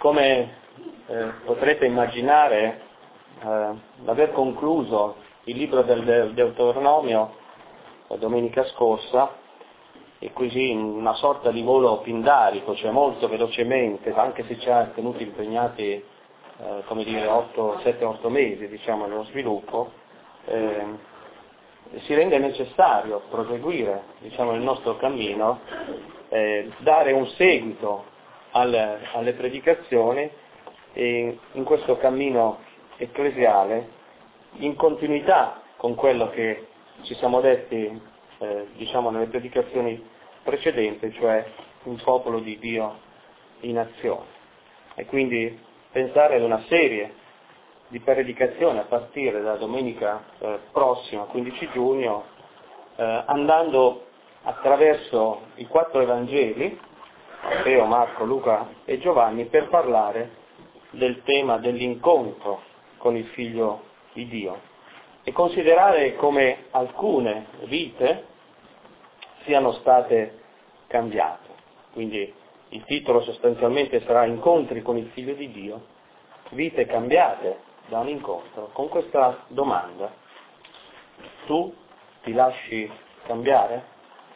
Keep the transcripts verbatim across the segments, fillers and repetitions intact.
come eh, potrete immaginare, eh, l'aver concluso il libro del, del Deuteronomio la domenica scorsa, e così in una sorta di volo pindarico, cioè molto velocemente, anche se ci ha tenuti impegnati, eh, come dire, sette otto mesi, diciamo, nello sviluppo, eh, si rende necessario proseguire, diciamo, il nostro cammino, eh, dare un seguito alle, alle predicazioni e in questo cammino ecclesiale, in continuità con quello che ci siamo detti, eh, diciamo, nelle predicazioni precedenti, cioè un popolo di Dio in azione. E quindi pensare ad una serie di predicazioni a partire da domenica eh, prossima, quindici giugno, eh, andando attraverso i quattro Evangeli, Matteo, Marco, Luca e Giovanni, per parlare del tema dell'incontro con il Figlio di Dio e considerare come alcune vite siano state cambiate. Quindi il titolo sostanzialmente sarà Incontri con il Figlio di Dio, vite cambiate da un incontro, con questa domanda: tu ti lasci cambiare?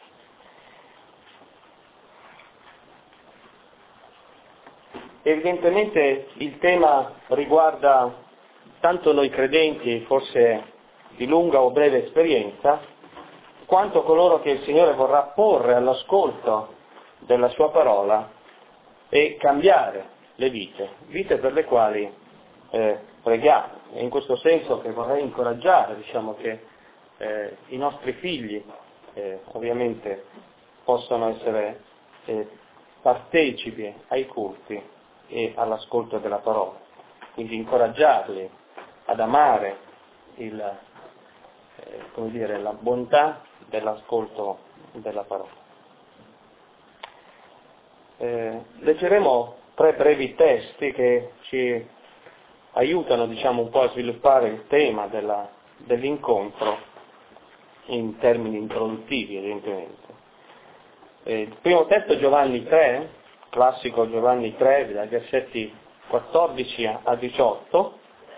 Evidentemente il tema riguarda tanto noi credenti, forse di lunga o breve esperienza, quanto coloro che il Signore vorrà porre all'ascolto della Sua parola e cambiare le vite, vite per le quali eh, preghiamo. È in questo senso che vorrei incoraggiare, diciamo, che eh, i nostri figli eh, ovviamente possano essere eh, partecipi ai culti e all'ascolto della parola, quindi incoraggiarli ad amare il, eh, come dire, la bontà dell'ascolto della parola. Eh, leggeremo tre brevi testi che ci aiutano, diciamo, un po' a sviluppare il tema della, dell'incontro in termini introduttivi, evidentemente. Eh, il primo testo è Giovanni tre, classico Giovanni tre, dai versetti quattordici a diciotto,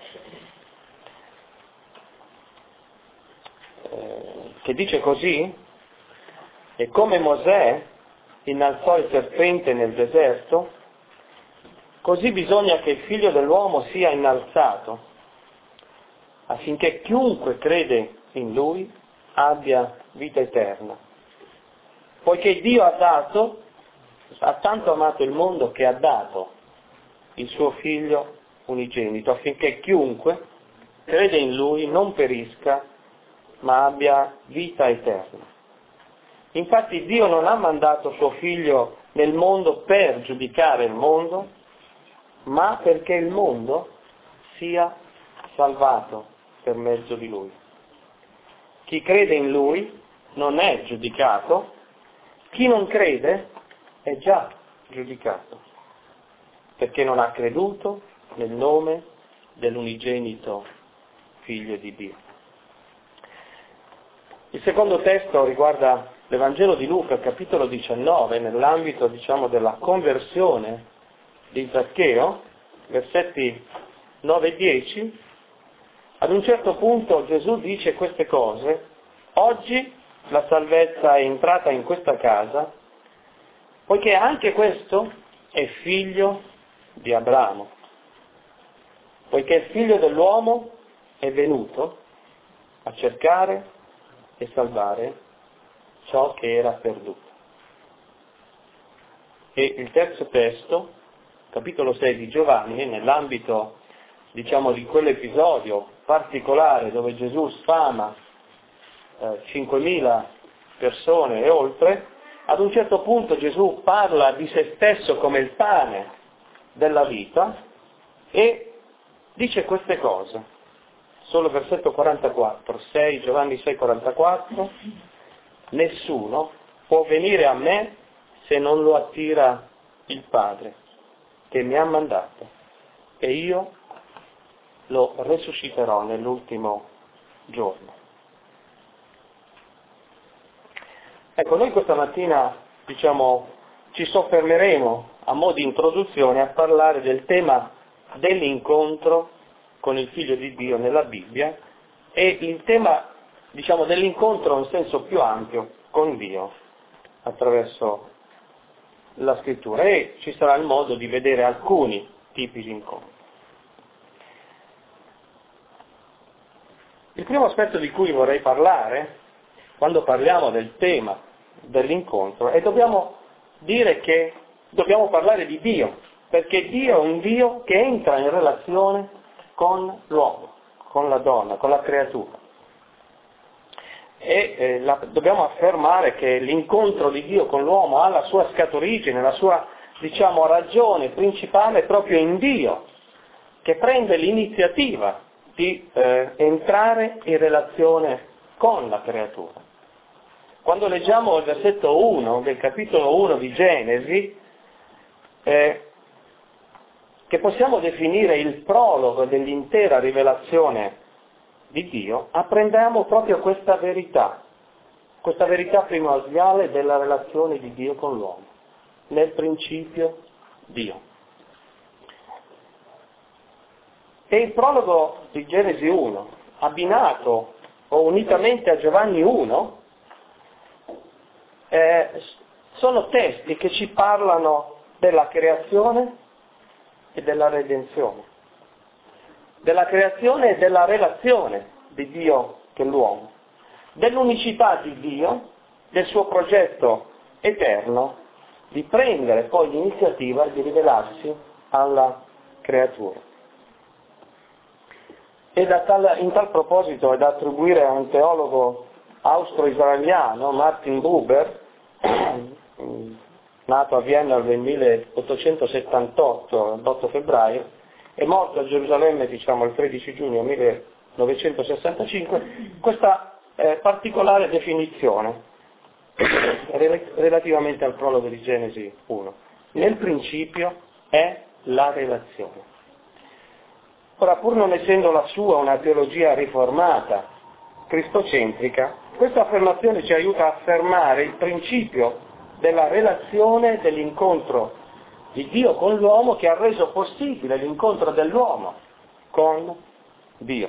eh, che dice così: e come Mosè innalzò il serpente nel deserto, così bisogna che il Figlio dell'uomo sia innalzato, affinché chiunque crede in Lui abbia vita eterna. Poiché Dio ha dato, ha tanto amato il mondo che ha dato il suo Figlio unigenito, affinché chiunque crede in Lui non perisca, ma abbia vita eterna. Infatti Dio non ha mandato suo Figlio nel mondo per giudicare il mondo, ma perché il mondo sia salvato per mezzo di Lui. Chi crede in Lui non è giudicato, chi non crede è già giudicato, perché non ha creduto nel nome dell'unigenito Figlio di Dio. Il secondo testo riguarda l'Evangelo di Luca, capitolo diciannove, nell'ambito, diciamo, della conversione di Zaccheo, versetti nove e dieci. Ad un certo punto Gesù dice queste cose: oggi la salvezza è entrata in questa casa, poiché anche questo è figlio di Abramo, poiché il Figlio dell'uomo è venuto a cercare e salvare ciò che era perduto. E il terzo testo, capitolo sei di Giovanni, nell'ambito, diciamo, di quell'episodio particolare dove Gesù sfama eh, cinquemila persone e oltre, ad un certo punto Gesù parla di se stesso come il pane della vita e dice queste cose. Solo versetto quarantaquattro, sei, Giovanni sei quarantaquattro, nessuno può venire a me se non lo attira il Padre che mi ha mandato, e io lo resusciterò nell'ultimo giorno. Ecco, noi questa mattina, diciamo, ci soffermeremo a mo' di introduzione a parlare del tema dell'incontro con il Figlio di Dio nella Bibbia e il tema, diciamo, dell'incontro in senso più ampio con Dio attraverso la Scrittura, e ci sarà il modo di vedere alcuni tipi di incontro. Il primo aspetto di cui vorrei parlare, quando parliamo del tema dell'incontro, è dobbiamo dire che dobbiamo parlare di Dio, perché Dio è un Dio che entra in relazione con l'uomo, con la donna, con la creatura. E eh, la, dobbiamo affermare che l'incontro di Dio con l'uomo ha la sua scaturigine, la sua, diciamo, ragione principale proprio in Dio, che prende l'iniziativa di eh, entrare in relazione con la creatura. Quando leggiamo il versetto uno del capitolo uno di Genesi, eh, che possiamo definire il prologo dell'intera rivelazione di Dio, apprendiamo proprio questa verità, questa verità primordiale della relazione di Dio con l'uomo. Nel principio Dio. E il prologo di Genesi uno, abbinato o unitamente a Giovanni uno, eh, sono testi che ci parlano della creazione e della redenzione, della creazione e della relazione di Dio con l'uomo, dell'unicità di Dio, del suo progetto eterno di prendere poi l'iniziativa di rivelarsi alla creatura. E da tal, in tal proposito è da attribuire a un teologo austro-israeliano, Martin Buber, nato a Vienna nel milleottocentosettantotto, l'otto febbraio, e morto a Gerusalemme, diciamo, il tredici giugno millenovecentosessantacinque, questa eh, particolare definizione relativamente al prologo di Genesi uno. Nel principio è la relazione. Ora, pur non essendo la sua una teologia riformata, cristocentrica, questa affermazione ci aiuta a affermare il principio della relazione, dell'incontro di Dio con l'uomo, che ha reso possibile l'incontro dell'uomo con Dio.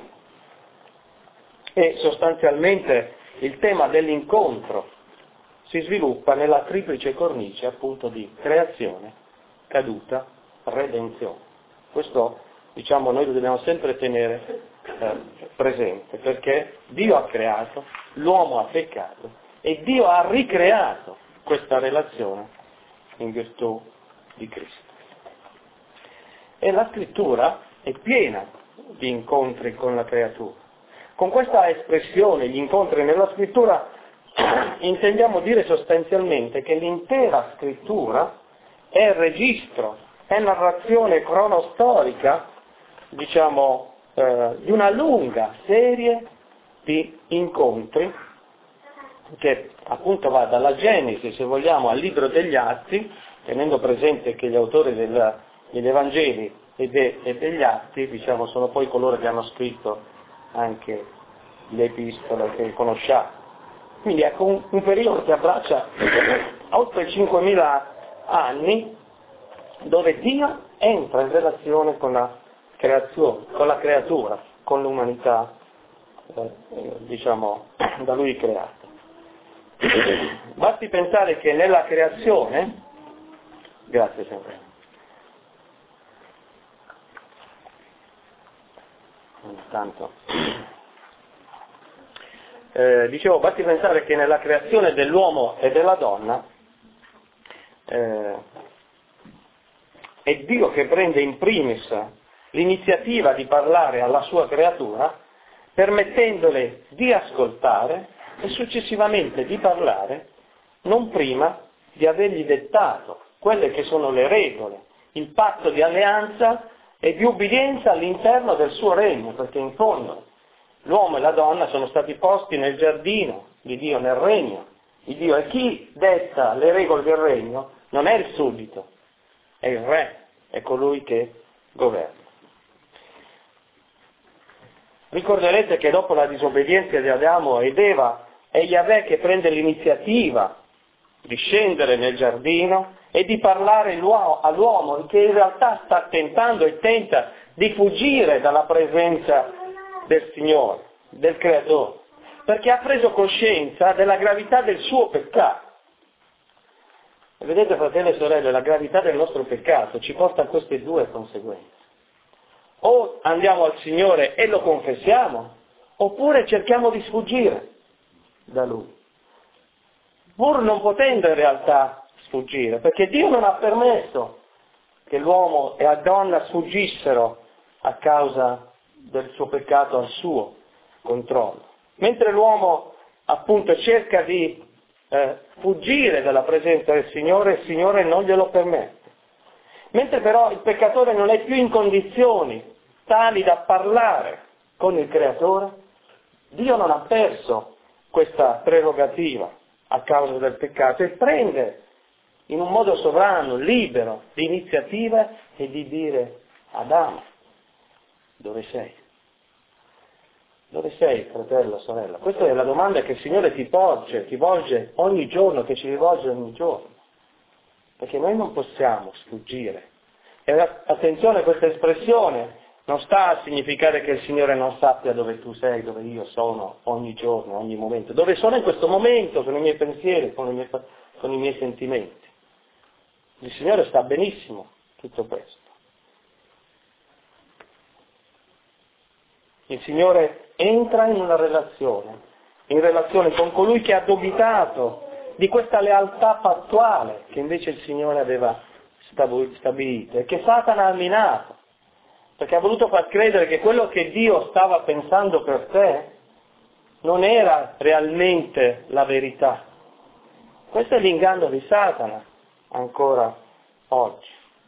E sostanzialmente il tema dell'incontro si sviluppa nella triplice cornice appunto di creazione, caduta, redenzione. Questo, diciamo, noi lo dobbiamo sempre tenere eh, presente, perché Dio ha creato, l'uomo ha peccato e Dio ha ricreato questa relazione in virtù di Cristo. E la Scrittura è piena di incontri con la creatura. Con questa espressione, gli incontri nella Scrittura, intendiamo dire sostanzialmente che l'intera Scrittura è registro, è narrazione cronostorica, diciamo, eh, di una lunga serie di incontri che appunto va dalla Genesi, se vogliamo, al libro degli Atti, tenendo presente che gli autori del, degli Evangeli e, de, e degli Atti, diciamo, sono poi coloro che hanno scritto anche le epistole che conosciamo. Quindi ecco un, un periodo che abbraccia oltre cinquemila anni, dove Dio entra in relazione con la creazione, con la creatura, con l'umanità, eh, diciamo, da Lui creata. Basti pensare che nella creazione, grazie sempre, intanto, eh, dicevo, basti pensare che nella creazione dell'uomo e della donna eh, è Dio che prende in primis l'iniziativa di parlare alla sua creatura, permettendole di ascoltare e successivamente di parlare, non prima di avergli dettato quelle che sono le regole, il patto di alleanza e di ubbidienza all'interno del suo regno, perché in fondo l'uomo e la donna sono stati posti nel giardino di Dio, nel regno di Dio, e chi detta le regole del regno non è il suddito, è il re, è colui che governa. Ricorderete che dopo la disobbedienza di Adamo ed Eva è Yahweh che prende l'iniziativa di scendere nel giardino e di parlare all'uomo che in realtà sta tentando e tenta di fuggire dalla presenza del Signore, del Creatore, perché ha preso coscienza della gravità del suo peccato. E vedete, fratelli e sorelle, la gravità del nostro peccato ci porta a queste due conseguenze. O andiamo al Signore e lo confessiamo, oppure cerchiamo di sfuggire da Lui, pur non potendo in realtà sfuggire, perché Dio non ha permesso che l'uomo e la donna sfuggissero a causa del suo peccato al suo controllo. Mentre l'uomo appunto cerca di eh, fuggire dalla presenza del Signore, il Signore non glielo permette. Mentre però il peccatore non è più in condizioni tali da parlare con il Creatore, Dio non ha perso questa prerogativa a causa del peccato e prende in un modo sovrano, libero, l'iniziativa e di dire: Adamo, dove sei? Dove sei, fratello, sorella? Questa è la domanda che il Signore ti porge, ti volge ogni giorno, che ci rivolge ogni giorno. Perché noi non possiamo sfuggire. E attenzione, questa espressione non sta a significare che il Signore non sappia dove tu sei, dove io sono, ogni giorno, ogni momento. Dove sono in questo momento, con i miei pensieri, con i miei, con i miei sentimenti. Il Signore sa benissimo tutto questo. Il Signore entra in una relazione, in relazione con colui che ha dubitato di questa lealtà pattuale che invece il Signore aveva stabilito e che Satana ha minato, perché ha voluto far credere che quello che Dio stava pensando per te non era realmente la verità. Questo è l'inganno di Satana ancora oggi.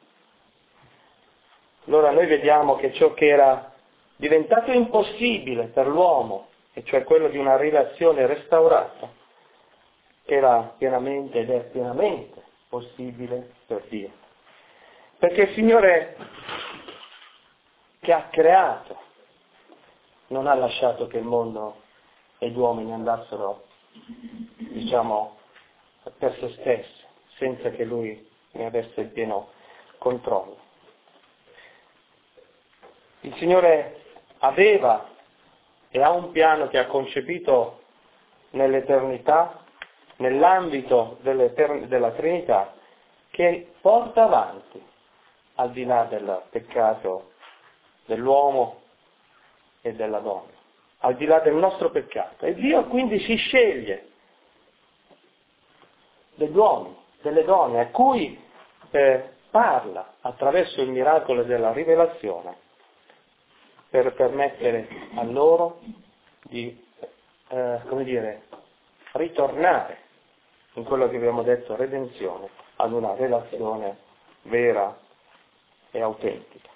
Allora noi vediamo che ciò che era diventato impossibile per l'uomo, e cioè quello di una relazione restaurata, era pienamente ed è pienamente possibile per Dio. Perché il Signore che ha creato non ha lasciato che il mondo e gli uomini andassero, diciamo, per se stessi, senza che Lui ne avesse il pieno controllo. Il Signore aveva e ha un piano che ha concepito nell'eternità, nell'ambito della Trinità, che porta avanti, al di là del peccato dell'uomo e della donna, al di là del nostro peccato. E Dio quindi si sceglie degli uomini, delle donne, a cui eh, parla attraverso il miracolo della rivelazione, per permettere a loro di, eh, come dire, ritornare in quello che abbiamo detto, redenzione, ad una relazione vera e autentica.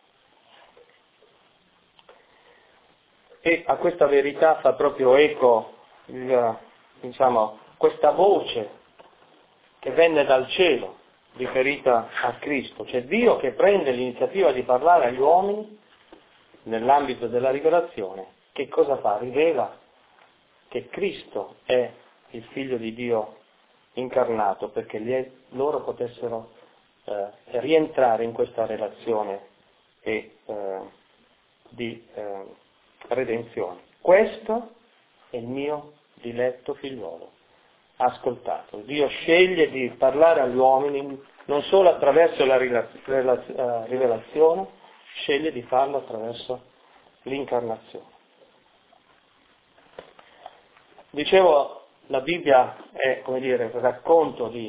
E a questa verità fa proprio eco, il, diciamo, questa voce che venne dal cielo, riferita a Cristo, cioè Dio che prende l'iniziativa di parlare agli uomini nell'ambito della rivelazione. Che cosa fa? Rivela che Cristo è il Figlio di Dio incarnato, perché gli, loro potessero eh, rientrare in questa relazione e, eh, di eh, redenzione. Questo è il mio diletto figliolo. Ascoltato. Dio sceglie di parlare agli uomini non solo attraverso la rivelazione, sceglie di farlo attraverso l'incarnazione. Dicevo, la Bibbia è, come dire, il racconto di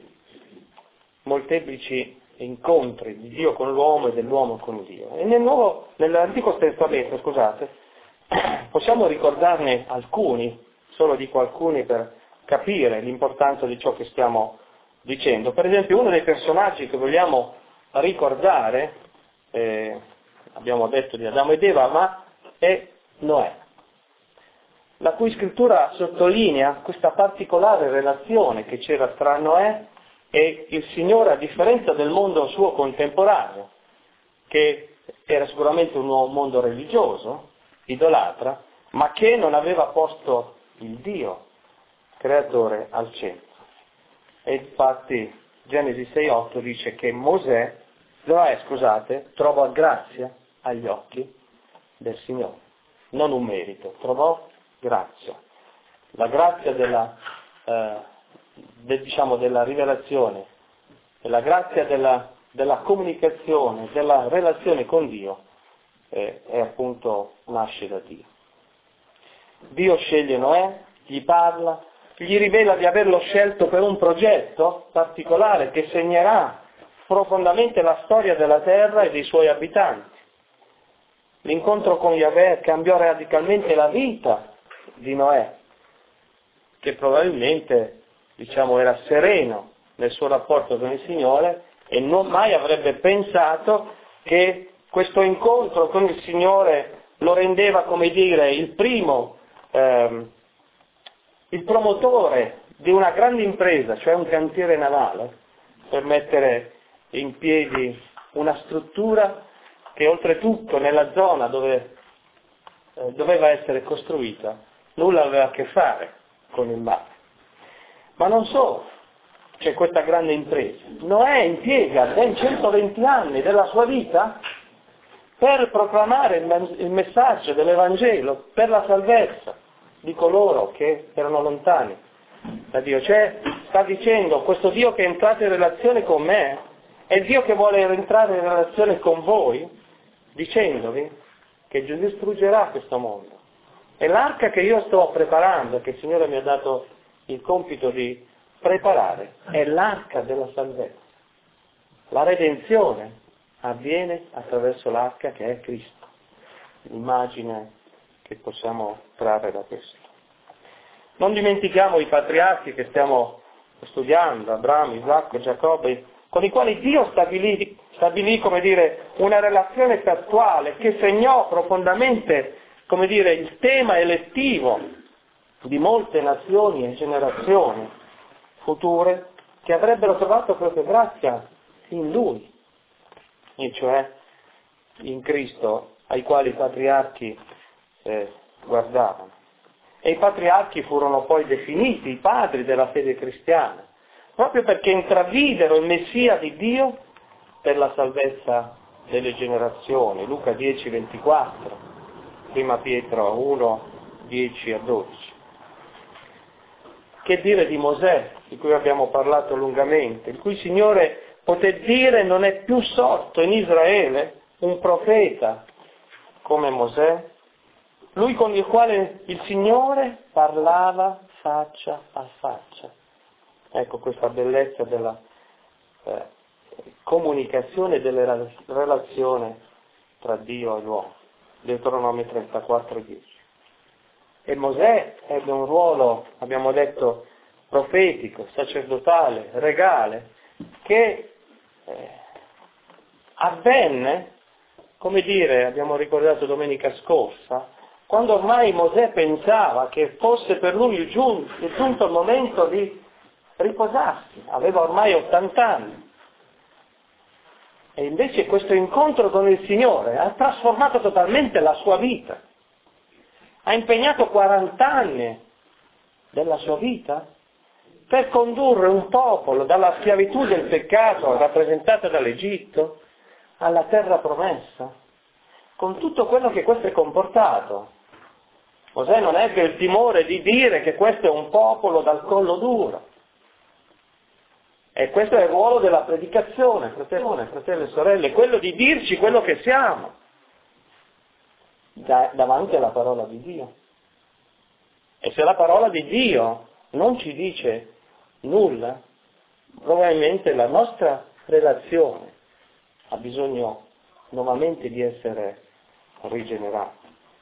molteplici incontri di Dio con l'uomo e dell'uomo con Dio. E nel nuovo, nell'Antico Testamento, scusate, possiamo ricordarne alcuni, solo dico alcuni per capire l'importanza di ciò che stiamo dicendo. Per esempio, uno dei personaggi che vogliamo ricordare, eh, abbiamo detto di Adamo ed Eva, ma è Noè, la cui scrittura sottolinea questa particolare relazione che c'era tra Noè e il Signore, a differenza del mondo suo contemporaneo, che era sicuramente un mondo religioso, idolatra, ma che non aveva posto il Dio creatore al centro. E infatti Genesi sei otto dice che Mosè, Noè, scusate, trovò grazia agli occhi del Signore, non un merito, trovò grazia. La grazia della, eh, de, diciamo, della rivelazione, e la grazia della, della comunicazione, della relazione con Dio, eh, è appunto, nasce da Dio. Dio sceglie Noè, gli parla, gli rivela di averlo scelto per un progetto particolare che segnerà profondamente la storia della terra e dei suoi abitanti. L'incontro con Yahweh cambiò radicalmente la vita di Noè, che probabilmente, diciamo, era sereno nel suo rapporto con il Signore e non mai avrebbe pensato che questo incontro con il Signore lo rendeva, come dire, il primo, ehm, il promotore di una grande impresa, cioè un cantiere navale, per mettere in piedi una struttura che oltretutto nella zona dove eh, doveva essere costruita nulla aveva a che fare con il mare. Ma non solo, c'è questa grande impresa. Noè impiega ben centoventi anni della sua vita per proclamare il messaggio dell'Evangelo, per la salvezza di coloro che erano lontani da Dio. Cioè, sta dicendo, questo Dio che è entrato in relazione con me è il Dio che vuole entrare in relazione con voi, dicendovi che distruggerà questo mondo. E l'arca che io sto preparando, che il Signore mi ha dato il compito di preparare, è l'arca della salvezza. La redenzione avviene attraverso l'arca che è Cristo. L'immagine che possiamo trarre da questo. Non dimentichiamo i patriarchi che stiamo studiando, Abramo, Isacco, Giacobbe, con i quali Dio stabilì, stabilì, come dire, una relazione fattuale che segnò profondamente, come dire, il tema elettivo di molte nazioni e generazioni future che avrebbero trovato proprio grazia in Lui, e cioè in Cristo, ai quali i patriarchi eh, guardavano. E i patriarchi furono poi definiti i padri della fede cristiana, proprio perché intravidero il Messia di Dio per la salvezza delle generazioni. Luca dieci ventiquattro, prima Pietro uno dieci a dodici. Che dire di Mosè, di cui abbiamo parlato lungamente, il cui Signore poté dire non è più sorto in Israele un profeta come Mosè, lui con il quale il Signore parlava faccia a faccia. Ecco questa bellezza della eh, comunicazione e della relazione tra Dio e l'uomo. Deuteronomio trentaquattro dieci. E Mosè ebbe un ruolo, abbiamo detto, profetico, sacerdotale, regale, che eh, avvenne, come dire, abbiamo ricordato domenica scorsa, quando ormai Mosè pensava che fosse per lui il giunto, il giunto il momento di riposarsi, aveva ormai ottanta anni. E invece questo incontro con il Signore ha trasformato totalmente la sua vita. Ha impegnato quaranta anni della sua vita per condurre un popolo dalla schiavitù del peccato rappresentata dall'Egitto alla terra promessa, con tutto quello che questo è comportato. Mosè non ebbe il timore di dire che questo è un popolo dal collo duro. E questo è il ruolo della predicazione, fratelli, fratelli e sorelle, quello di dirci quello che siamo da, davanti alla parola di Dio. E se la parola di Dio non ci dice nulla, probabilmente la nostra relazione ha bisogno nuovamente di essere rigenerata.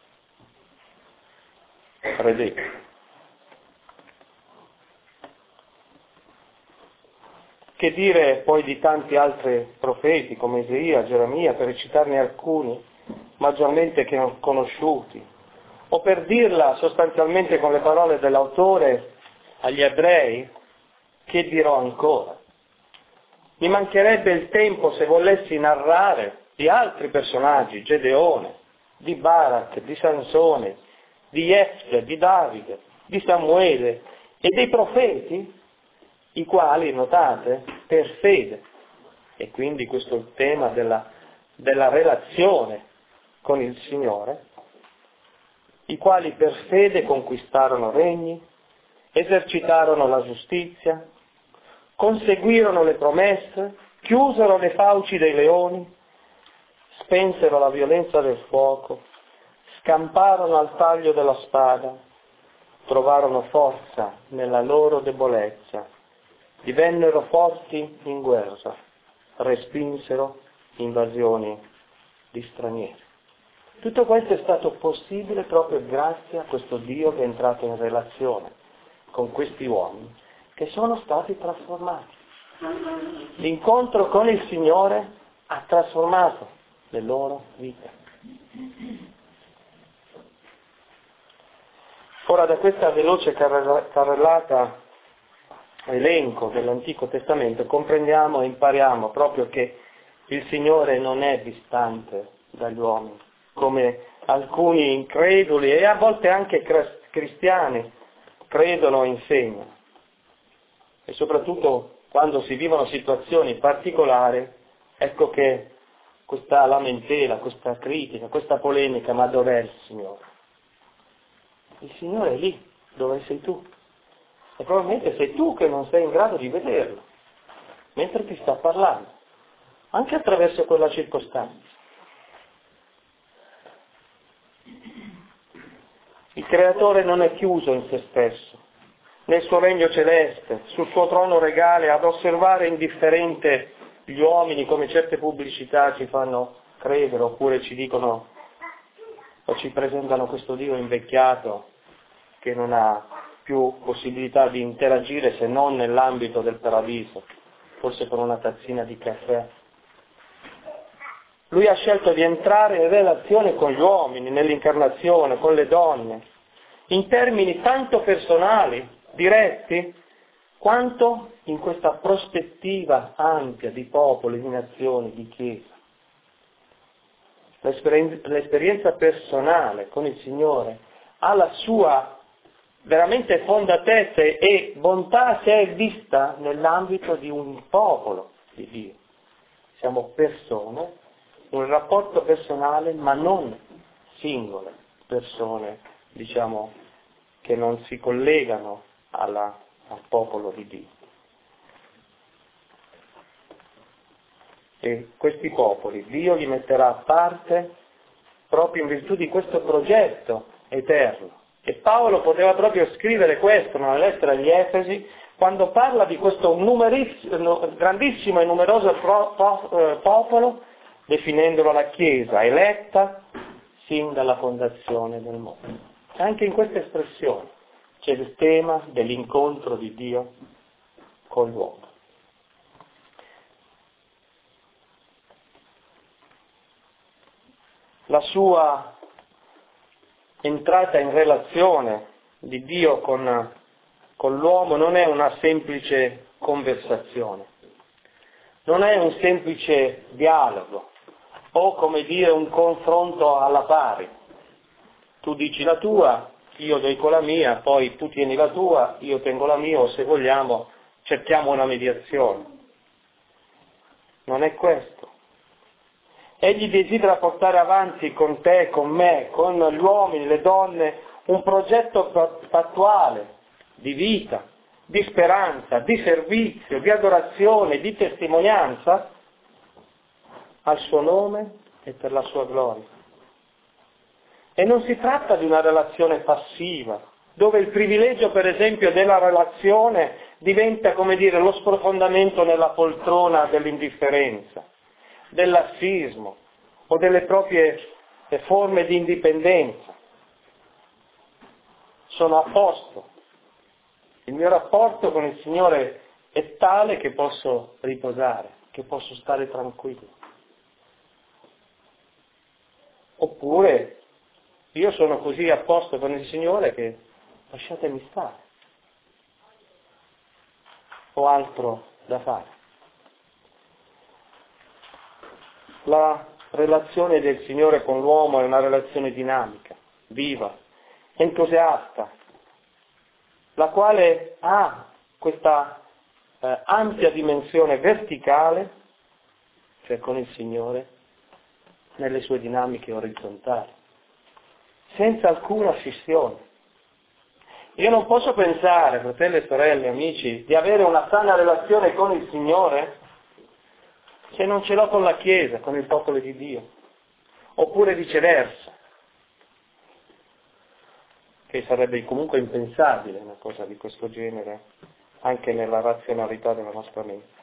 Credete. Che dire poi di tanti altri profeti come Isaia, Geremia, per citarne alcuni, maggiormente che conosciuti, o per dirla sostanzialmente con le parole dell'autore agli ebrei, che dirò ancora? Mi mancherebbe il tempo se volessi narrare di altri personaggi, Gedeone, di Barak, di Sansone, di Jefte, di Davide, di Samuele e dei profeti i quali, notate, per fede, e quindi questo è il tema della, della relazione con il Signore, i quali per fede conquistarono regni, esercitarono la giustizia, conseguirono le promesse, chiusero le fauci dei leoni, spensero la violenza del fuoco, scamparono al taglio della spada, trovarono forza nella loro debolezza, divennero forti in guerra, respinsero invasioni di stranieri. Tutto questo è stato possibile proprio grazie a questo Dio che è entrato in relazione con questi uomini che sono stati trasformati. L'incontro con il Signore ha trasformato le loro vite. Ora, da questa veloce carrellata elenco dell'Antico Testamento comprendiamo e impariamo proprio che il Signore non è distante dagli uomini, come alcuni increduli e a volte anche cristiani credono e insegnano. E soprattutto quando si vivono situazioni particolari, ecco che questa lamentela, questa critica, questa polemica, ma dov'è il Signore? Il Signore è lì, dove sei tu. E probabilmente sei tu che non sei in grado di vederlo, mentre ti sta parlando, anche attraverso quella circostanza. Il Creatore non è chiuso in se stesso, nel suo regno celeste, sul suo trono regale, ad osservare indifferente gli uomini come certe pubblicità ci fanno credere, oppure ci dicono o ci presentano questo Dio invecchiato che non ha più possibilità di interagire se non nell'ambito del paradiso, forse con una tazzina di caffè. Lui ha scelto di entrare in relazione con gli uomini, nell'incarnazione, con le donne, in termini tanto personali, diretti, quanto in questa prospettiva ampia di popoli, di nazioni, di chiesa. L'esperien- l'esperienza personale con il Signore ha la sua veramente fondatezza e bontà se è vista nell'ambito di un popolo di Dio. Siamo persone, un rapporto personale, ma non singole persone, diciamo, che non si collegano alla, al popolo di Dio. E questi popoli Dio li metterà a parte proprio in virtù di questo progetto eterno. E Paolo poteva proprio scrivere questo nella lettera agli Efesi, quando parla di questo grandissimo e numeroso pro, po, eh, popolo, definendolo la Chiesa, eletta sin dalla fondazione del mondo. Anche in questa espressione c'è il tema dell'incontro di Dio con l'uomo. La sua entrata in relazione di Dio con, con l'uomo non è una semplice conversazione, non è un semplice dialogo o, come dire, un confronto alla pari. Tu dici la tua, io dico la mia, poi tu tieni la tua, io tengo la mia, o se vogliamo cerchiamo una mediazione. Non è questo. Egli desidera portare avanti con te, con me, con gli uomini, le donne, un progetto fattuale, di vita, di speranza, di servizio, di adorazione, di testimonianza al suo nome e per la sua gloria. E non si tratta di una relazione passiva, dove il privilegio, per esempio, della relazione diventa, come dire, lo sprofondamento nella poltrona dell'indifferenza, del lassismo o delle proprie forme di indipendenza. Sono a posto. Il mio rapporto con il Signore è tale che posso riposare, che posso stare tranquillo. Oppure io sono così a posto con il Signore che lasciatemi stare. Ho altro da fare. La relazione del Signore con l'uomo è una relazione dinamica, viva, entusiasta, la quale ha questa eh, ampia dimensione verticale, cioè con il Signore, nelle sue dinamiche orizzontali, senza alcuna scissione. Io non posso pensare, fratelli e sorelle, amici, di avere una sana relazione con il Signore se non ce l'ho con la Chiesa, con il popolo di Dio, oppure viceversa, che sarebbe comunque impensabile una cosa di questo genere, anche nella razionalità della nostra mente.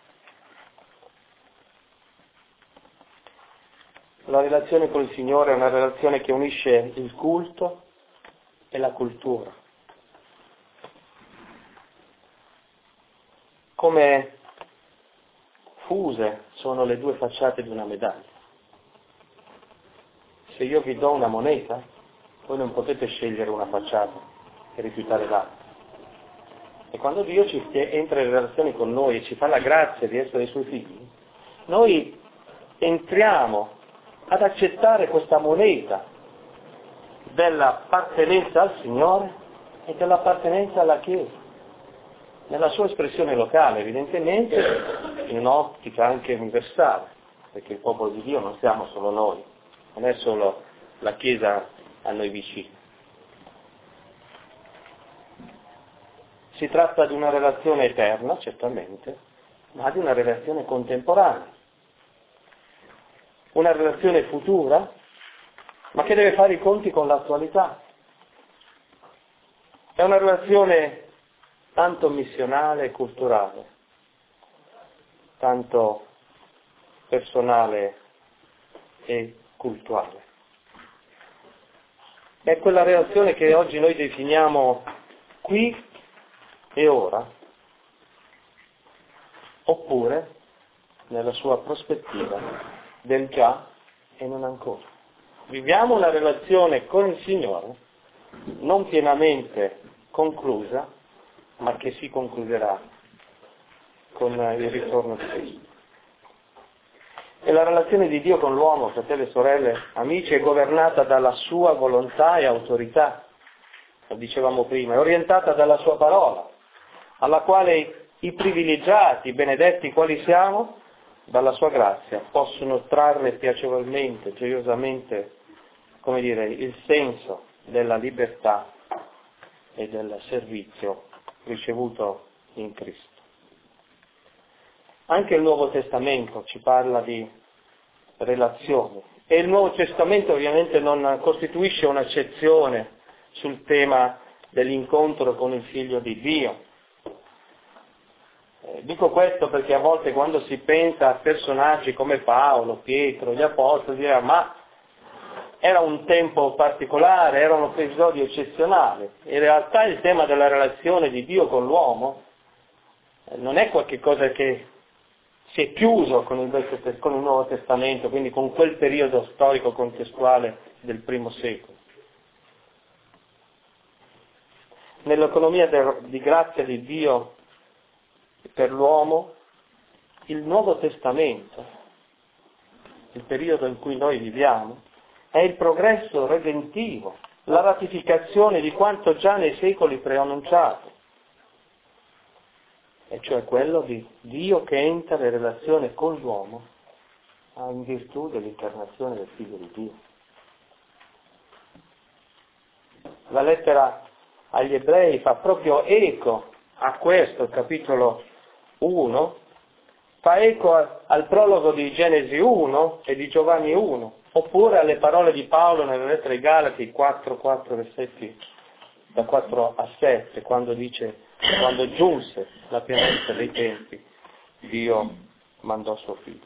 La relazione con il Signore è una relazione che unisce il culto e la cultura. Come fuse sono le due facciate di una medaglia. Se io vi do una moneta, voi non potete scegliere una facciata e rifiutare l'altra. E quando Dio ci entra in relazione con noi e ci fa la grazia di essere i Suoi figli, noi entriamo ad accettare questa moneta dell'appartenenza al Signore e dell'appartenenza alla Chiesa, nella sua espressione locale, evidentemente in un'ottica anche universale, perché il popolo di Dio non siamo solo noi, non è solo la Chiesa a noi vicina. Si tratta di una relazione eterna, certamente, ma di una relazione contemporanea, una relazione futura, ma che deve fare i conti con l'attualità. È una relazione tanto missionale e culturale, tanto personale e cultuale. È quella relazione che oggi noi definiamo qui e ora, oppure, nella sua prospettiva, del già e non ancora. Viviamo una relazione con il Signore, non pienamente conclusa, ma che si concluderà con il ritorno di Cristo. E la relazione di Dio con l'uomo, fratelli e sorelle, amici, è governata dalla sua volontà e autorità, lo dicevamo prima, è orientata dalla sua parola, alla quale i privilegiati, i benedetti quali siamo, dalla sua grazia, possono trarre piacevolmente, gioiosamente, come dire, il senso della libertà e del servizio ricevuto in Cristo. Anche il Nuovo Testamento ci parla di relazioni e il Nuovo Testamento ovviamente non costituisce un'eccezione sul tema dell'incontro con il Figlio di Dio. Eh, dico questo perché a volte quando si pensa a personaggi come Paolo, Pietro, gli Apostoli, dirà ma era un tempo particolare, era un episodio eccezionale. In realtà il tema della relazione di Dio con l'uomo eh, non è qualcosa che si è chiuso con il, Vecchio, con il Nuovo Testamento, quindi con quel periodo storico contestuale del primo secolo. Nell'economia de, di grazia di Dio per l'uomo, il Nuovo Testamento, il periodo in cui noi viviamo, è il progresso redentivo, la ratificazione di quanto già nei secoli preannunciato, e cioè quello di Dio che entra in relazione con l'uomo in virtù dell'incarnazione del Figlio di Dio. La lettera agli Ebrei fa proprio eco a questo, il capitolo uno, fa eco al prologo di Genesi uno e di Giovanni uno, oppure alle parole di Paolo nella lettera ai Galati quattro, quattro versetti da quattro a sette, quando dice quando giunse la pienezza dei tempi, Dio mandò suo figlio.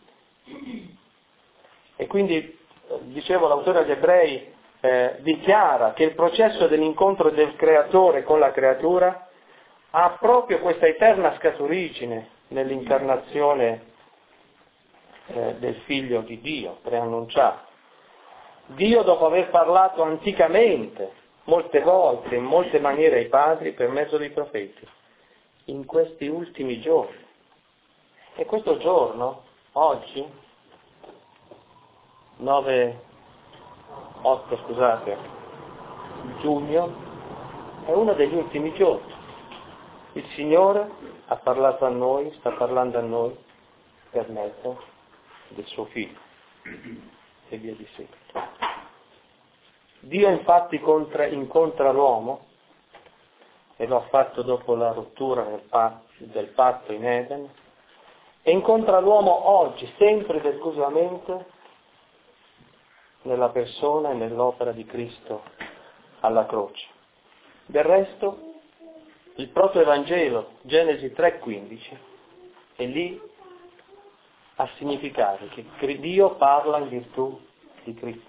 E quindi, dicevo, l'autore agli Ebrei eh, dichiara che il processo dell'incontro del creatore con la creatura ha proprio questa eterna scaturigine nell'incarnazione eh, del figlio di Dio, preannunciato. Dio, dopo aver parlato anticamente, molte volte, in molte maniere ai padri, per mezzo dei profeti, in questi ultimi giorni. E questo giorno, oggi, nove, otto, scusate, giugno, è uno degli ultimi giorni. Il Signore ha parlato a noi, sta parlando a noi per mezzo del suo Figlio e via di seguito. Dio infatti contra, incontra l'uomo, e lo ha fatto dopo la rottura del patto, del patto in Eden, e incontra l'uomo oggi, sempre ed esclusivamente nella persona e nell'opera di Cristo alla croce. Del resto, il proto-evangelo, Genesi tre quindici, è lì a significare che Dio parla in virtù di Cristo.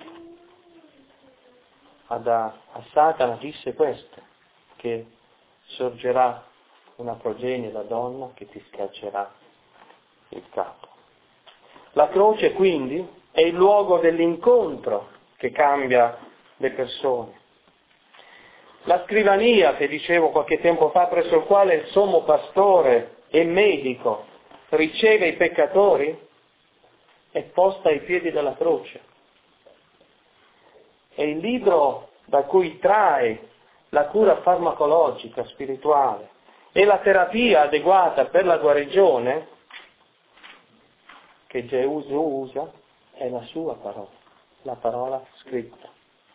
Ad, a Satana disse questo, che sorgerà una progenie da donna che ti schiaccerà il capo. La croce quindi è il luogo dell'incontro che cambia le persone. La scrivania, che dicevo qualche tempo fa, presso il quale il sommo pastore e medico riceve i peccatori, è posta ai piedi della croce. È il libro da cui trae la cura farmacologica, spirituale e la terapia adeguata per la guarigione che Gesù usa, è la sua parola, la parola scritta.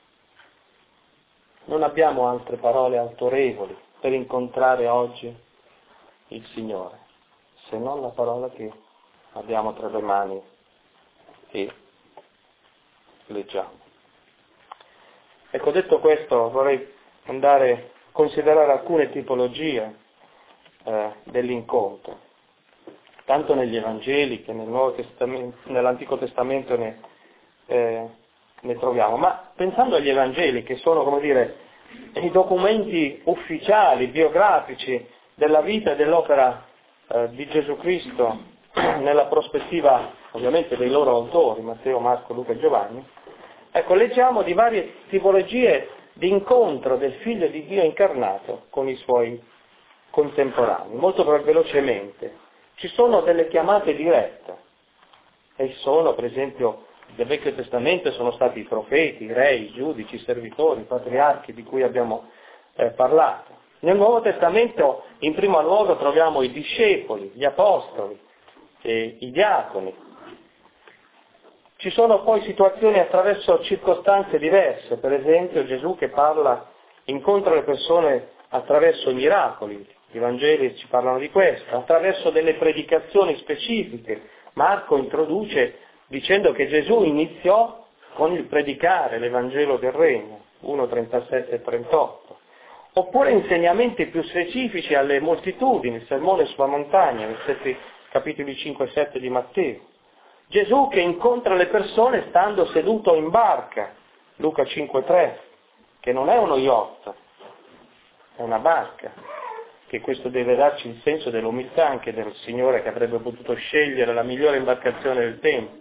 Non abbiamo altre parole autorevoli per incontrare oggi il Signore, se non la parola che abbiamo tra le mani e leggiamo. Ecco, detto questo, vorrei andare a considerare alcune tipologie eh, dell'incontro, tanto negli Evangeli che nel Nuovo Testamento, nell'Antico Testamento ne, eh, ne troviamo, ma pensando agli Evangeli, che sono, come dire, i documenti ufficiali, biografici della vita e dell'opera eh, di Gesù Cristo, nella prospettiva ovviamente dei loro autori, Matteo, Marco, Luca e Giovanni, ecco, leggiamo di varie tipologie di incontro del Figlio di Dio incarnato con i suoi contemporanei. Molto velocemente, ci sono delle chiamate dirette, e sono, per esempio, del Vecchio Testamento sono stati i profeti, i re, i giudici, i servitori, i patriarchi di cui abbiamo eh, parlato. Nel Nuovo Testamento, in primo luogo, troviamo i discepoli, gli apostoli, e i diaconi. Ci sono poi situazioni attraverso circostanze diverse, per esempio Gesù che parla, incontra le persone attraverso i miracoli, i Vangeli ci parlano di questo, attraverso delle predicazioni specifiche. Marco introduce dicendo che Gesù iniziò con il predicare l'Evangelo del Regno, uno trentasette e trentotto, oppure insegnamenti più specifici alle moltitudini, il sermone sulla montagna, nei capitoli cinque e sette di Matteo. Gesù che incontra le persone stando seduto in barca, Luca cinque tre, che non è uno yacht, è una barca, che questo deve darci il senso dell'umiltà anche del Signore che avrebbe potuto scegliere la migliore imbarcazione del tempo.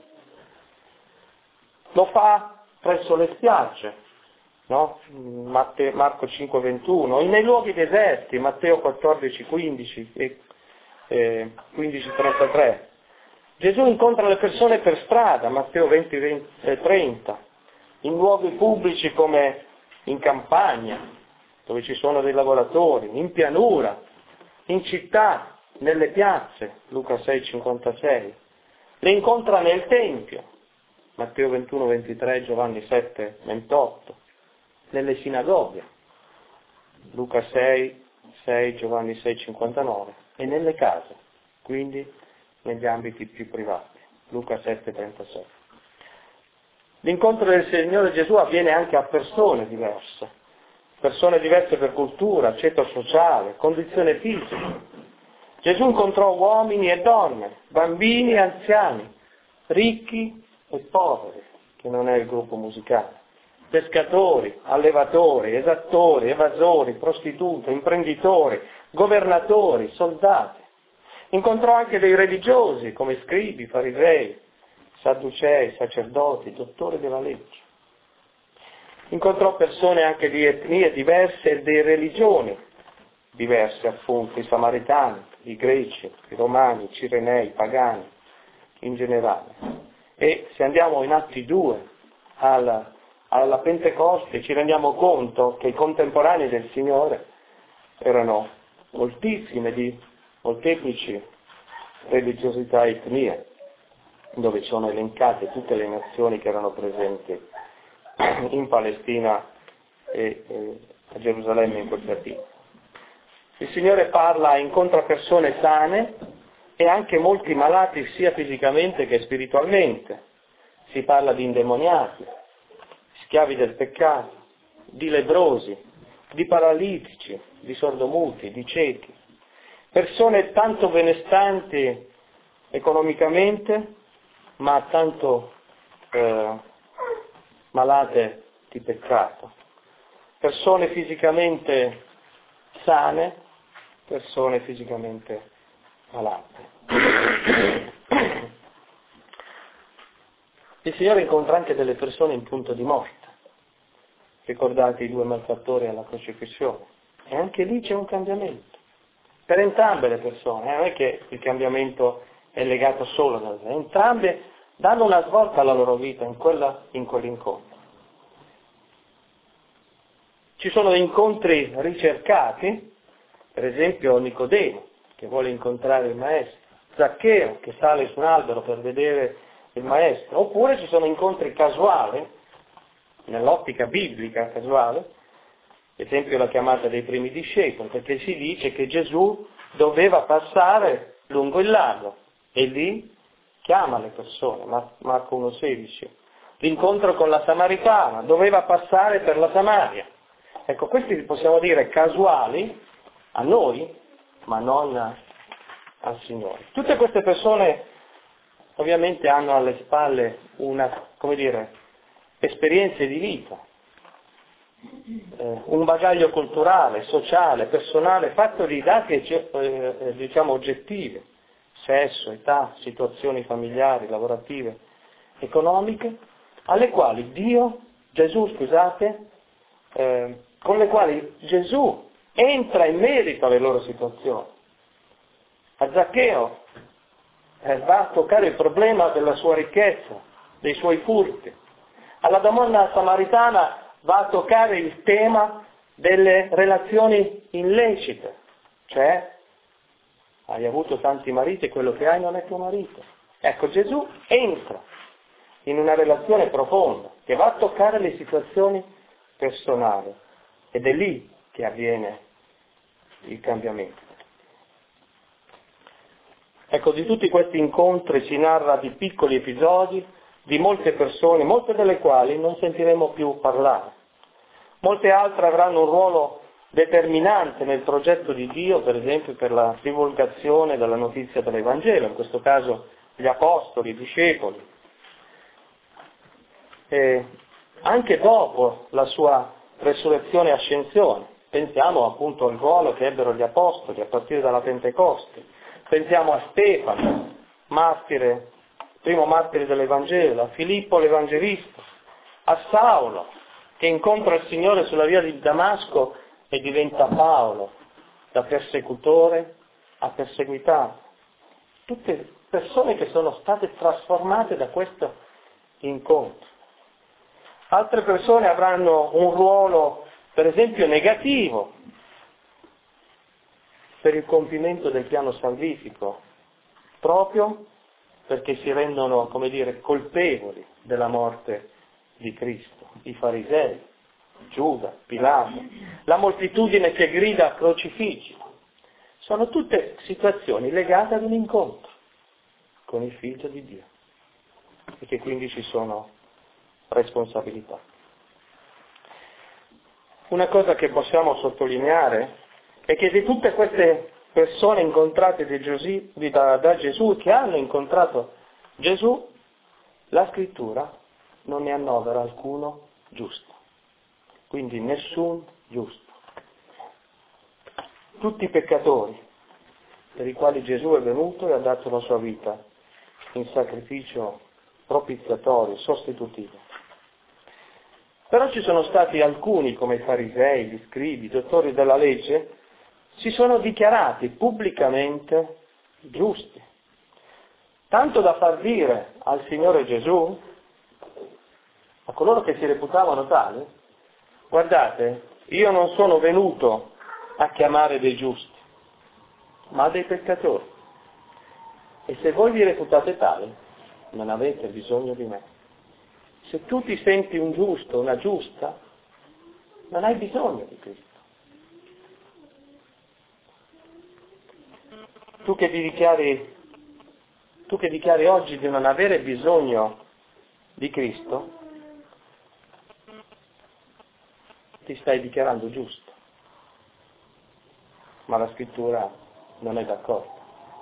Lo fa presso le spiagge, no? Matte, Marco cinque ventuno, e nei luoghi deserti, Matteo quattordici quindici e eh, quindici trentatré. Gesù incontra le persone per strada, Matteo venti trenta, in luoghi pubblici come in campagna, dove ci sono dei lavoratori, in pianura, in città, nelle piazze, Luca sei cinquantasei. Le incontra nel Tempio, Matteo ventuno ventitré, Giovanni sette ventotto, nelle sinagoghe, Luca sei sei, Giovanni sei cinquantanove, e nelle case, quindi negli ambiti più privati, Luca sette trentasei. L'incontro del Signore Gesù avviene anche a persone diverse, persone diverse per cultura, ceto sociale, condizione fisica. Gesù incontrò uomini e donne, bambini e anziani, ricchi e poveri, che non è il gruppo musicale, pescatori, allevatori, esattori, evasori, prostitute, imprenditori, governatori, soldati. Incontrò anche dei religiosi come scribi, farisei, sadducei, sacerdoti, dottori della legge. Incontrò persone anche di etnie diverse e di religioni diverse, appunto, i samaritani, i greci, i romani, i cirenei, i pagani, in generale. E se andiamo in Atti due, alla, alla Pentecoste, ci rendiamo conto che i contemporanei del Signore erano moltissime di molteplici religiosità e etnie, dove sono elencate tutte le nazioni che erano presenti in Palestina e, e a Gerusalemme in quel periodo. Il Signore parla, incontra persone sane e anche molti malati sia fisicamente che spiritualmente. Si parla di indemoniati, schiavi del peccato, di lebbrosi, di paralitici, di sordomuti, di ciechi, persone tanto benestanti economicamente, ma tanto eh, malate di peccato, persone fisicamente sane, persone fisicamente malate. Il Signore incontra anche delle persone in punto di morte. Ricordate i due malfattori alla crocifissione. E anche lì c'è un cambiamento. Per entrambe le persone, eh? Non è che il cambiamento è legato solo da loro. Entrambe danno una svolta alla loro vita in, quella, in quell'incontro. Ci sono incontri ricercati, per esempio Nicodemo, che vuole incontrare il Maestro, Zaccheo, che sale su un albero per vedere il Maestro, oppure ci sono incontri casuali, nell'ottica biblica casuale, ad esempio la chiamata dei primi discepoli, perché si dice che Gesù doveva passare lungo il lago e lì chiama le persone, Marco uno sedici. L'incontro con la Samaritana, doveva passare per la Samaria. Ecco, questi possiamo dire casuali a noi, ma non al Signore. Tutte queste persone ovviamente hanno alle spalle una, come dire, esperienze di vita, eh, un bagaglio culturale, sociale, personale, fatto di dati eh, diciamo oggettivi, sesso, età, situazioni familiari, lavorative, economiche, alle quali Dio, Gesù, scusate, eh, con le quali Gesù entra in merito alle loro situazioni. A Zaccheo eh, va a toccare il problema della sua ricchezza, dei suoi furti. Alla donna samaritana va a toccare il tema delle relazioni illecite, cioè hai avuto tanti mariti e quello che hai non è tuo marito. Ecco, Gesù entra in una relazione profonda che va a toccare le situazioni personali ed è lì che avviene il cambiamento. Ecco, di tutti questi incontri si narra di piccoli episodi, di molte persone, molte delle quali non sentiremo più parlare. Molte altre avranno un ruolo determinante nel progetto di Dio, per esempio per la divulgazione della notizia dell'Evangelo, in questo caso gli apostoli, i discepoli. E anche dopo la sua resurrezione e ascensione, pensiamo appunto al ruolo che ebbero gli apostoli a partire dalla Pentecoste, pensiamo a Stefano, martire, primo martire dell'Evangelo, a Filippo l'Evangelista, a Saulo, che incontra il Signore sulla via di Damasco e diventa Paolo, da persecutore a perseguitato. Tutte persone che sono state trasformate da questo incontro. Altre persone avranno un ruolo, per esempio, negativo per il compimento del piano salvifico, proprio perché si rendono, come dire, colpevoli della morte di Cristo. I farisei, Giuda, Pilato, la moltitudine che grida crocifiggi. Sono tutte situazioni legate ad un incontro con il Figlio di Dio e che quindi ci sono responsabilità. Una cosa che possiamo sottolineare è che di tutte queste persone incontrate di Gesù, di, da, da Gesù, che hanno incontrato Gesù, la Scrittura non ne annovera alcuno giusto. Quindi nessun giusto. Tutti peccatori, per i quali Gesù è venuto e ha dato la sua vita in sacrificio propiziatorio, sostitutivo. Però ci sono stati alcuni, come i farisei, gli scribi, i dottori della legge, si sono dichiarati pubblicamente giusti, tanto da far dire al Signore Gesù, a coloro che si reputavano tali, guardate, io non sono venuto a chiamare dei giusti, ma dei peccatori. E se voi vi reputate tali, non avete bisogno di me. Se tu ti senti un giusto, una giusta, non hai bisogno di Cristo. Tu che ti dichiari, tu che dichiari oggi di non avere bisogno di Cristo, ti stai dichiarando giusto, ma la Scrittura non è d'accordo.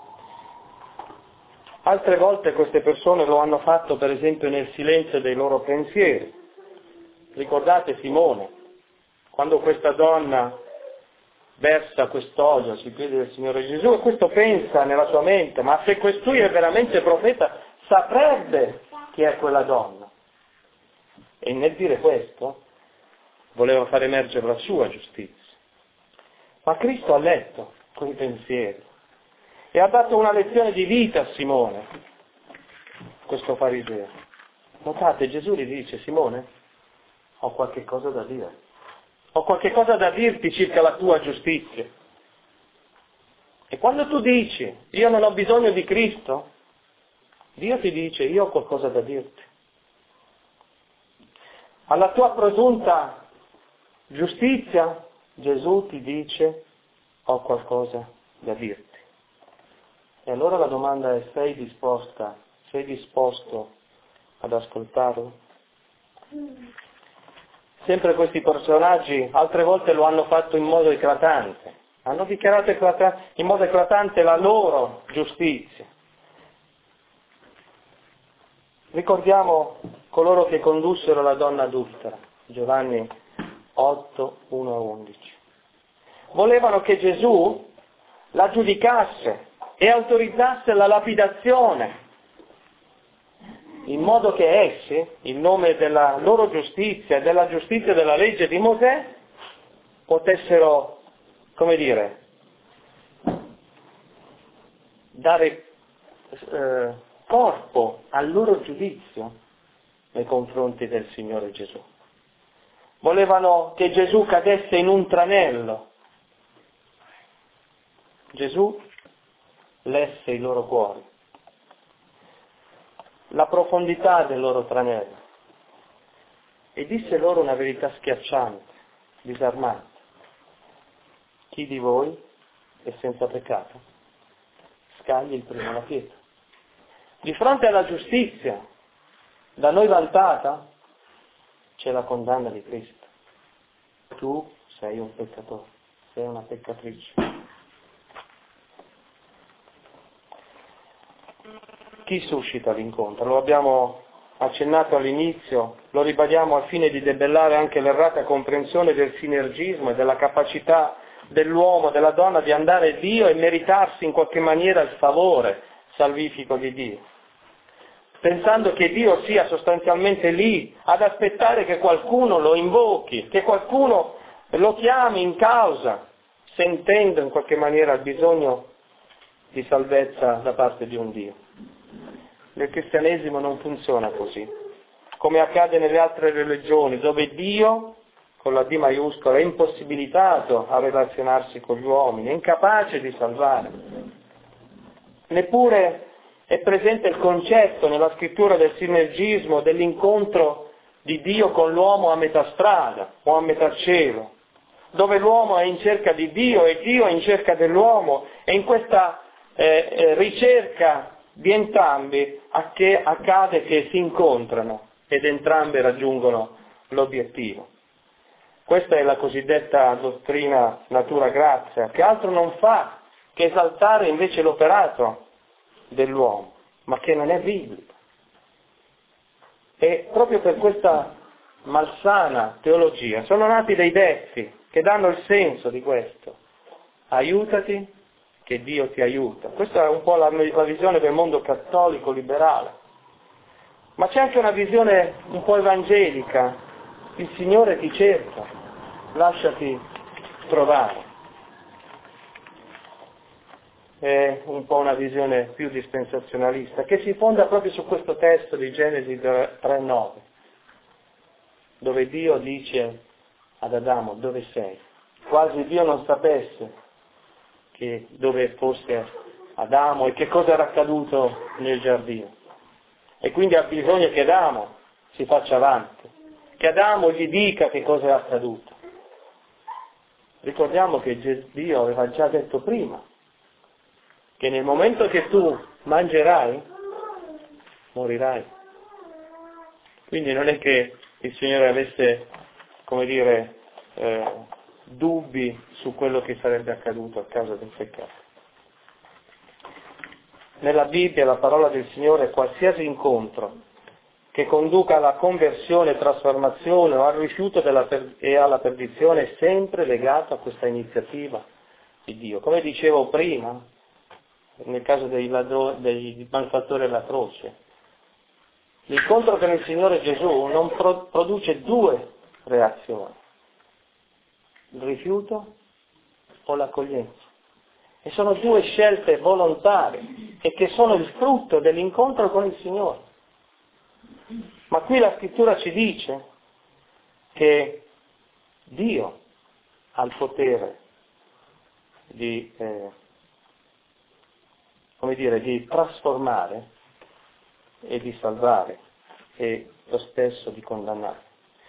Altre volte queste persone lo hanno fatto, per esempio, nel silenzio dei loro pensieri. Ricordate Simone, quando questa donna versa quest'olio sui piedi del Signore Gesù, e questo pensa nella sua mente, ma se quest'ui è veramente profeta, saprebbe chi è quella donna. E nel dire questo, voleva far emergere la sua giustizia. Ma Cristo ha letto quei pensieri e ha dato una lezione di vita a Simone, questo fariseo. Notate, Gesù gli dice: Simone, ho qualche cosa da dire, ho qualche cosa da dirti circa la tua giustizia. E quando tu dici, io non ho bisogno di Cristo, Dio ti dice, io ho qualcosa da dirti. Alla tua presunta giustizia, Gesù ti dice, ho qualcosa da dirti. E allora la domanda è: sei disposta, sei disposto ad ascoltarlo? Sempre questi personaggi altre volte lo hanno fatto in modo eclatante, hanno dichiarato in modo eclatante la loro giustizia. Ricordiamo coloro che condussero la donna adultera, Giovanni otto, uno a undici. Volevano che Gesù la giudicasse e autorizzasse la lapidazione, in modo che essi, in nome della loro giustizia e della giustizia della legge di Mosè, potessero, come dire, dare eh, corpo al loro giudizio nei confronti del Signore Gesù. Volevano che Gesù cadesse in un tranello. Gesù lesse i loro cuori, la profondità del loro tranello, e disse loro una verità schiacciante, disarmante. Chi di voi è senza peccato? Scagli il primo la pietra. Di fronte alla giustizia da noi vantata c'è la condanna di Cristo. Tu sei un peccatore, sei una peccatrice. Chi suscita l'incontro? Lo abbiamo accennato all'inizio, lo ribadiamo al fine di debellare anche l'errata comprensione del sinergismo e della capacità dell'uomo, della donna di andare a Dio e meritarsi in qualche maniera il favore salvifico di Dio, pensando che Dio sia sostanzialmente lì ad aspettare che qualcuno lo invochi, che qualcuno lo chiami in causa, sentendo in qualche maniera il bisogno di salvezza da parte di un Dio. Nel cristianesimo non funziona così, come accade nelle altre religioni, dove Dio, con la D maiuscola, è impossibilitato a relazionarsi con gli uomini, è incapace di salvare. Neppure è presente il concetto nella scrittura del sinergismo, dell'incontro di Dio con l'uomo a metà strada o a metà cielo, dove l'uomo è in cerca di Dio e Dio è in cerca dell'uomo, e in questa eh, eh, ricerca di entrambi a che accade che si incontrano ed entrambi raggiungono l'obiettivo. Questa è la cosiddetta dottrina natura grazia, che altro non fa che esaltare invece l'operato dell'uomo, ma che non è biblica. E proprio per questa malsana teologia sono nati dei detti che danno il senso di questo. Aiutati che Dio ti aiuta. Questa è un po' la, la visione del mondo cattolico liberale. Ma c'è anche una visione un po' evangelica. Il Signore ti cerca, lasciati trovare. È un po' una visione più dispensazionalista, che si fonda proprio su questo testo di Genesi tre nove, dove Dio dice ad Adamo: dove sei? Quasi Dio non sapesse che, dove fosse Adamo e che cosa era accaduto nel giardino. E quindi ha bisogno che Adamo si faccia avanti, che Adamo gli dica che cosa è accaduto. Ricordiamo che Dio aveva già detto prima che nel momento che tu mangerai, morirai. Quindi non è che il Signore avesse, come dire, eh, dubbi su quello che sarebbe accaduto a causa del peccato. Nella Bibbia la parola del Signore, qualsiasi incontro che conduca alla conversione, trasformazione o al rifiuto della per- e alla perdizione è sempre legato a questa iniziativa di Dio. Come dicevo prima, nel caso dei, ladro- dei malfattori alla croce, l'incontro con il Signore Gesù non pro- produce due reazioni, il rifiuto o l'accoglienza. E sono due scelte volontarie e che sono il frutto dell'incontro con il Signore. Ma qui la scrittura ci dice che Dio ha il potere di, eh, come dire, di trasformare e di salvare e lo stesso di condannare.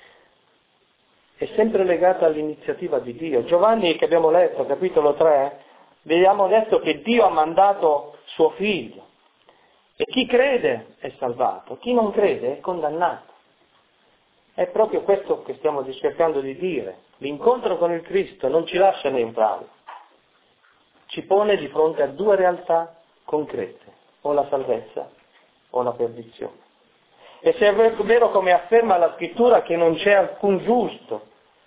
È sempre legata all'iniziativa di Dio. Giovanni, che abbiamo letto, capitolo tre, abbiamo detto che Dio ha mandato suo figlio e chi crede è salvato, chi non crede è condannato. È proprio questo che stiamo cercando di dire. L'incontro con il Cristo non ci lascia neutrali, ci pone di fronte a due realtà concrete, o la salvezza o la perdizione. E se è vero come afferma la Scrittura che non c'è alcun giusto,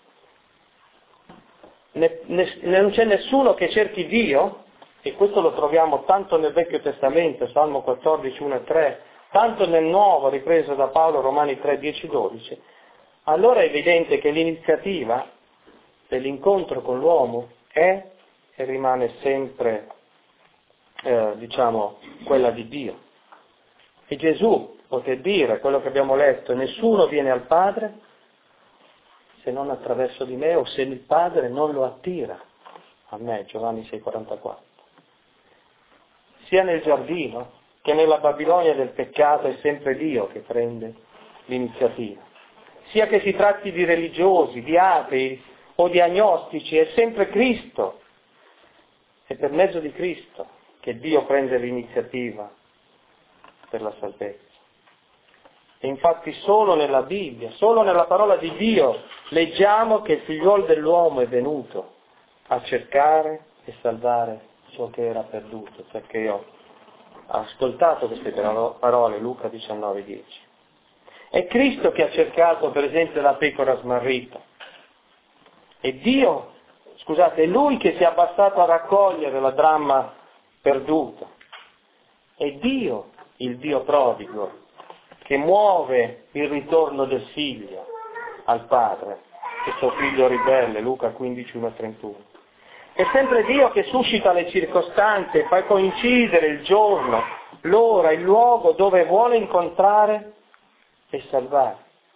ne, ne, non c'è nessuno che cerchi Dio, e questo lo troviamo tanto nel Vecchio Testamento, Salmo quattordici, uno e tre, tanto nel Nuovo, ripreso da Paolo, Romani tre, dieci, dodici, allora è evidente che l'iniziativa dell'incontro con l'uomo è e rimane sempre, eh, diciamo, quella di Dio. E Gesù poté dire, quello che abbiamo letto, nessuno viene al Padre se non attraverso di me o se il Padre non lo attira a me, Giovanni sei quarantaquattro. Sia nel giardino che nella Babilonia del peccato è sempre Dio che prende l'iniziativa. Sia che si tratti di religiosi, di atei o di agnostici, è sempre Cristo. È per mezzo di Cristo che Dio prende l'iniziativa per la salvezza. E infatti solo nella Bibbia, solo nella parola di Dio leggiamo che il figliuolo dell'uomo è venuto a cercare e salvare ciò che era perduto, perché io ho ascoltato queste parole, Luca diciannove dieci. È Cristo che ha cercato per esempio la pecora smarrita. E Dio, scusate, è Lui che si è abbassato a raccogliere la dramma perduta. È Dio, il Dio prodigo, che muove il ritorno del figlio al padre, il suo figlio ribelle, Luca quindici, uno e trentuno. È sempre Dio che suscita le circostanze, fa coincidere il giorno, l'ora, il luogo dove vuole incontrare e salvare.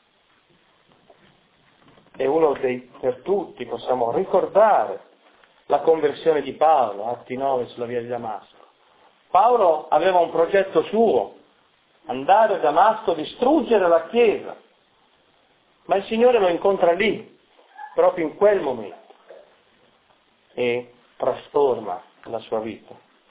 È uno dei, per tutti possiamo ricordare la conversione di Paolo, Atti nove sulla via di Damasco. Paolo aveva un progetto suo, andare a Damasco, distruggere la Chiesa, ma il Signore lo incontra lì, proprio in quel momento, e trasforma la sua vita.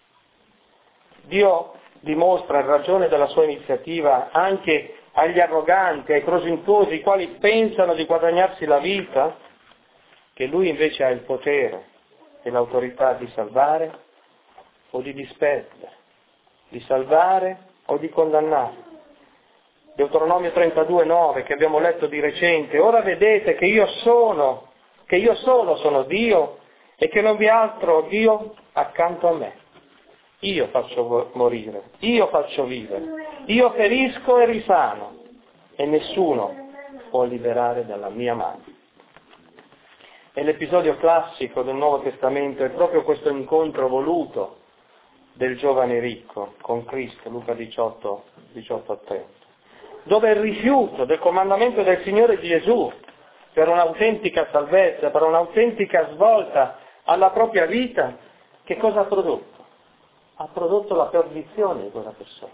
Dio dimostra in ragione della sua iniziativa anche agli arroganti, ai presuntuosi, i quali pensano di guadagnarsi la vita, che Lui invece ha il potere e l'autorità di salvare o di disperdere, di salvare o di condannare. Deuteronomio trentadue nove che abbiamo letto di recente, ora vedete che io sono, che io solo sono Dio e che non vi è altro Dio accanto a me. Io faccio morire, io faccio vivere, io ferisco e risano e nessuno può liberare dalla mia mano. E l'episodio classico del Nuovo Testamento è proprio questo incontro voluto del giovane ricco con Cristo, Luca diciotto, diciotto a trenta, dove il rifiuto del comandamento del Signore Gesù per un'autentica salvezza, per un'autentica svolta alla propria vita, che cosa ha prodotto? Ha prodotto la perdizione di quella persona.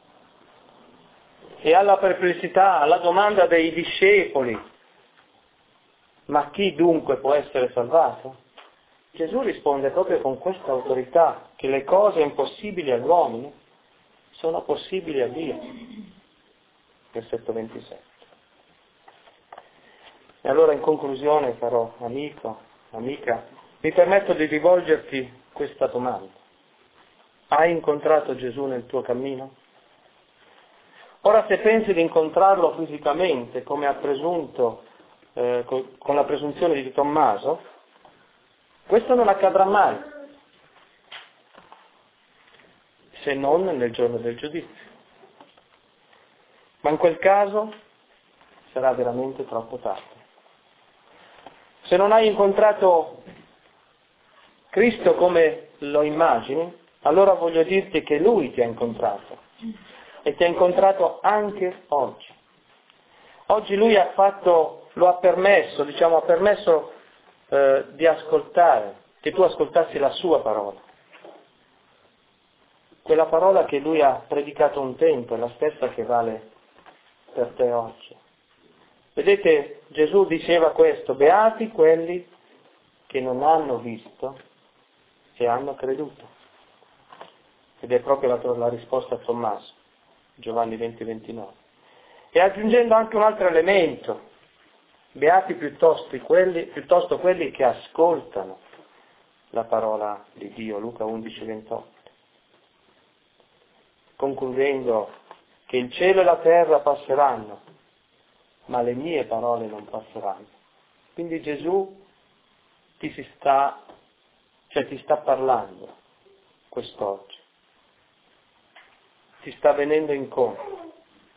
E alla perplessità, alla domanda dei discepoli, ma chi dunque può essere salvato? Gesù risponde proprio con questa autorità, che le cose impossibili agli uomini sono possibili a Dio. Versetto ventisette. E allora in conclusione, caro amico, amica, mi permetto di rivolgerti questa domanda. Hai incontrato Gesù nel tuo cammino? Ora se pensi di incontrarlo fisicamente, come ha presunto, eh, con la presunzione di Tommaso, questo non accadrà mai, se non nel giorno del giudizio. Ma in quel caso sarà veramente troppo tardi. Se non hai incontrato Cristo come lo immagini, allora voglio dirti che Lui ti ha incontrato e ti ha incontrato anche oggi. Oggi Lui ha fatto, lo ha permesso, diciamo, ha permesso eh, di ascoltare, che tu ascoltassi la Sua parola. Quella parola che Lui ha predicato un tempo è la stessa che vale per te oggi. Vedete, Gesù diceva questo: beati quelli che non hanno visto e hanno creduto. Ed è proprio la, la risposta a Tommaso, Giovanni venti ventinove. E aggiungendo anche un altro elemento: beati piuttosto quelli, piuttosto quelli che ascoltano la parola di Dio, Luca undici ventotto. Concludendo che il cielo e la terra passeranno, ma le mie parole non passeranno. Quindi Gesù ti si sta, cioè ti sta parlando quest'oggi, ti sta venendo incontro,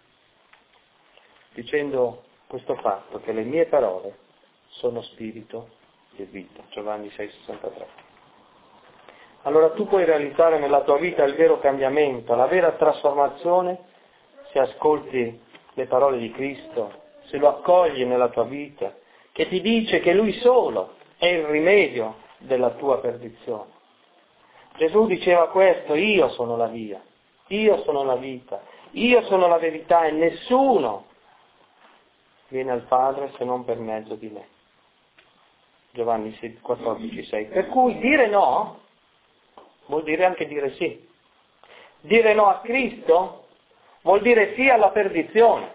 dicendo questo fatto, che le mie parole sono spirito e vita. Giovanni sei sessantatré. Allora tu puoi realizzare nella tua vita il vero cambiamento, la vera trasformazione, se ascolti le parole di Cristo, se lo accogli nella tua vita, che ti dice che Lui solo è il rimedio della tua perdizione. Gesù diceva questo: io sono la via, io sono la vita, io sono la verità e nessuno viene al Padre se non per mezzo di me. Giovanni quattordici sei. Per cui dire no vuol dire anche dire sì. Dire no a Cristo vuol dire sì alla perdizione.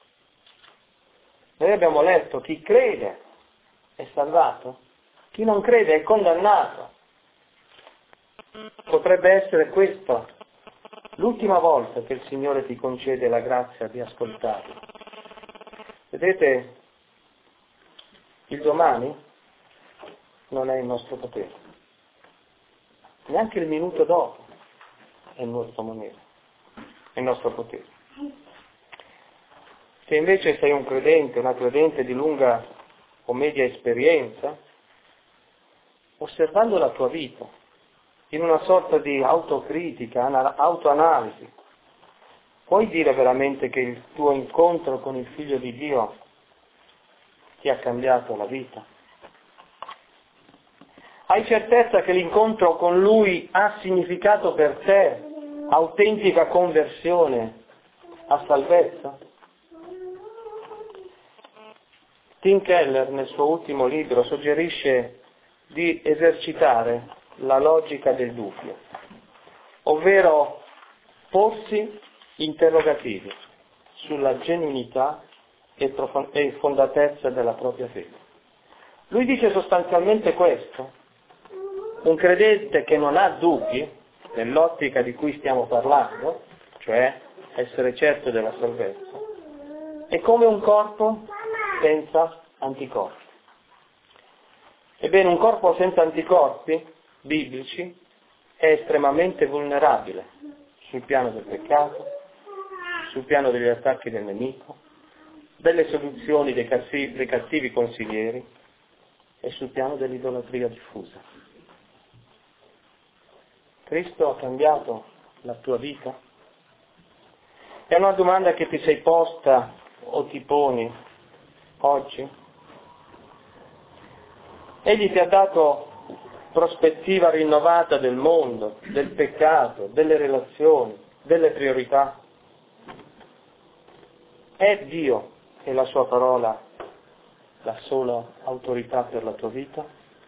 Noi abbiamo letto: chi crede è salvato, chi non crede è condannato. Potrebbe essere questa l'ultima volta che il Signore ti concede la grazia di ascoltarlo. Vedete, il domani non è il nostro potere, neanche il minuto dopo è il nostro moneta, è il nostro potere. Se invece sei un credente, una credente di lunga o media esperienza, osservando la tua vita, in una sorta di autocritica, autoanalisi, puoi dire veramente che il tuo incontro con il Figlio di Dio ti ha cambiato la vita? Hai certezza che l'incontro con Lui ha significato per te autentica conversione a salvezza? Tim Keller nel suo ultimo libro suggerisce di esercitare la logica del dubbio, ovvero porsi interrogativi sulla genuinità e, profond- e fondatezza della propria fede. Lui dice sostanzialmente questo: un credente che non ha dubbi, nell'ottica di cui stiamo parlando, cioè essere certo della salvezza, è come un corpo senza anticorpi. Ebbene, un corpo senza anticorpi biblici è estremamente vulnerabile sul piano del peccato, sul piano degli attacchi del nemico, delle soluzioni dei cattivi, dei cattivi consiglieri e sul piano dell'idolatria diffusa. Cristo ha cambiato la tua vita? È una domanda che ti sei posta o ti poni oggi? Egli ti ha dato prospettiva rinnovata del mondo, del peccato, delle relazioni, delle priorità. È Dio e la sua parola la sola autorità per la tua vita?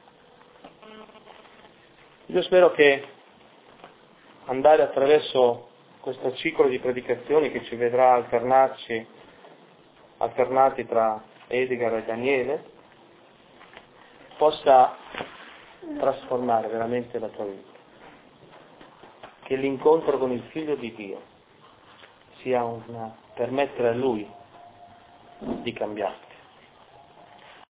Io spero che andare attraverso questo ciclo di predicazioni che ci vedrà alternarci, alternati tra Edgar e Daniele, possa trasformare veramente la tua vita. Che l'incontro con il Figlio di Dio sia una, permettere a Lui di cambiare.